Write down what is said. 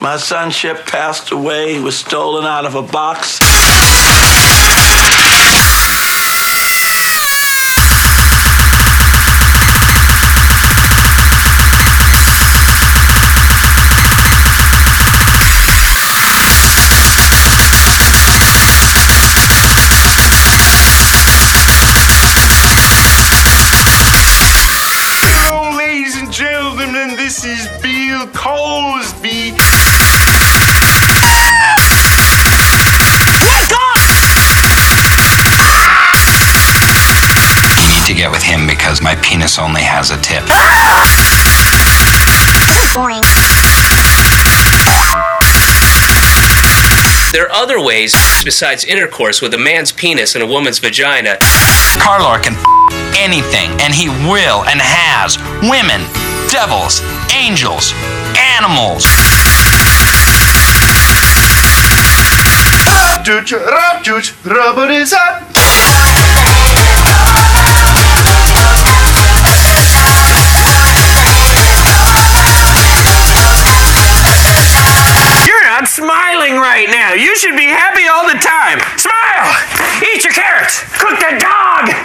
My sonship passed away. He was stolen out of a box. Hello, ladies and gentlemen, this is Bill Cosby. Wake up! You need to get with him because my penis only has a tip. Boring. There are other ways besides intercourse with a man's penis and a woman's vagina. Carlor can anything, and he will and has. Women, devils, angels, animals. Rubber is up. You're not smiling right now. You should be happy all the time. Smile! Eat your carrots! Cook the dog!